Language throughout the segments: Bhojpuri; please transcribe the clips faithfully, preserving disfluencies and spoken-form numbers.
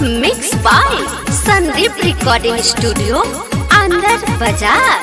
Mix by Sandeep recording studio अंदर बाजार।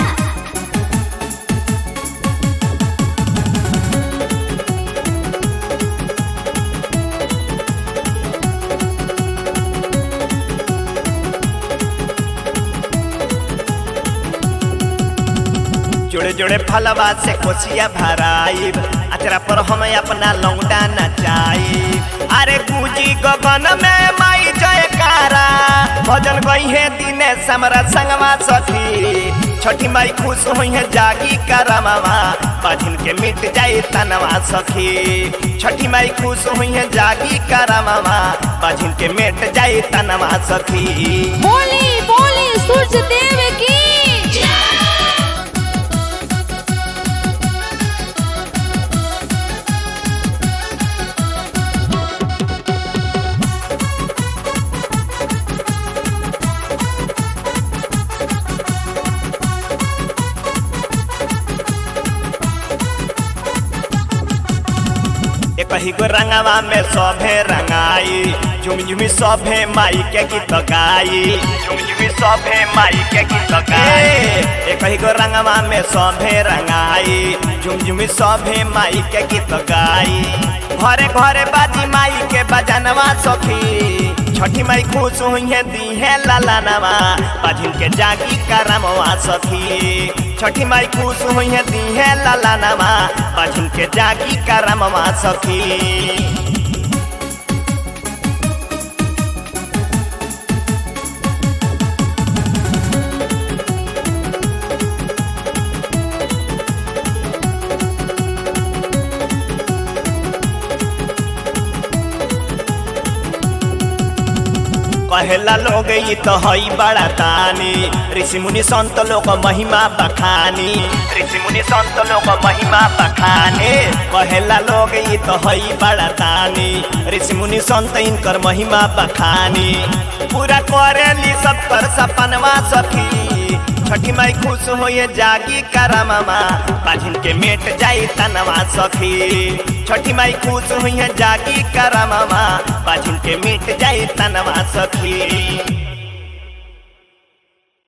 जोड़े जोड़े फलवा से कोसिया भराई अचरा पर हम अपना लौंडा नचाई। अरे गूंजी गगन में माई जयकारा भजन गई है दिने समरा संगवा सखी। छठी माई खुश हुई है जागी करमवा बाजिन के मिट जाए तनवा सखी। छठी माई खुश हुई है जागी करमवा बाजिन के मिट जाए तनवा सखी। बोली बोली सूरज देव की कही गो रंगवा में सभे रंगाई झुम झुमी सभे माई के गीत गाई। झुम झुमी सभे माई के गीत गाई। कही गो रंगवा में सभे रंगाई झुम झुमी सभे माई के गीत गाई। घरे घरे बाजी माई के बजनवा सखी। छठी माई खुश हुई है दी है लालानवा बाजिन के जागी करमवा सखी। छठी माई खुश हुई है दी है लालानवा बाजिन के जागी करमवा सखी। पहला लोग ये तो हई बड़ा तानी ऋषि मुनि संत लोग महिमा बखानी। ऋषि मुनि संत लोग महिमा बखाने पहला लोग ये तो हई बड़ा तानी ऋषि मुनि संत इनकर महिमा बखानी। पूरा करेली सब कर सपनवा सखी। छठी माई खुश होए जागी करमवा बाजिन के मेट जाई तनवा सखी। छठी माई खुश हुई है जागी करमवा बाजिन के मिट जाई तनवा सखी।